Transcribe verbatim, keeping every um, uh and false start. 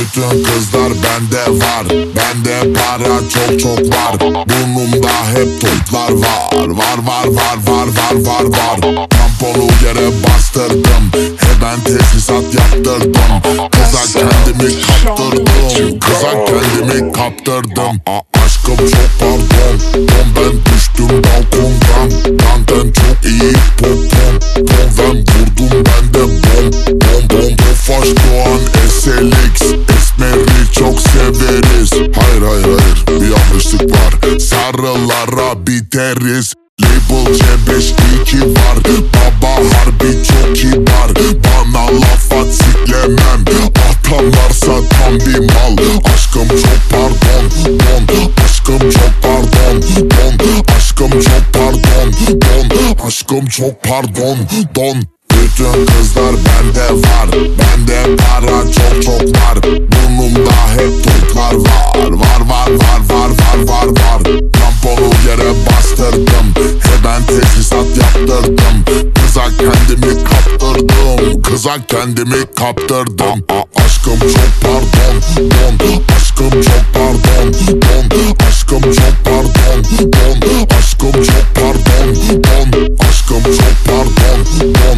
Bütün kızlar bende var, bende para çok çok var. Burnumda hep toplar var, var var var var var var var. Tamponu yere bastırdım, hemen tesisat yaptırdım. Kıza kendimi kaptırdım, kıza kendimi kaptırdım. A aşkım çok pardon, don ben düştüm balkondan. Benden çok iyi popom, don ben vurdum ben de bom bom bom. Tofaş Doğan S L X, esmeri çok severiz. Hayır hayır hayır, bir yanlışlık var, sarılara biteriz. Label C beş iki var, baba harbi çok kibar. Bana laf at siklemem, atarlarsa tam bir mal. Aşkım çok pardon, don, aşkım çok pardon, don, aşkım çok pardon, don, aşkım çok pardon, don. Bütün kızlar bende var, bende para çok çok var. Burnumda hep toplar var, var var var var var var var. Tamponu yere bastırdım, hemen tesisat yaptırdım. Kıza kendimi kaptırdım, kıza kendimi kaptırdım. A aşkım çok pardon, don, aşkım çok pardon, don, aşkım çok pardon, don, aşkım çok pardon, don, aşkım çok pardon, don.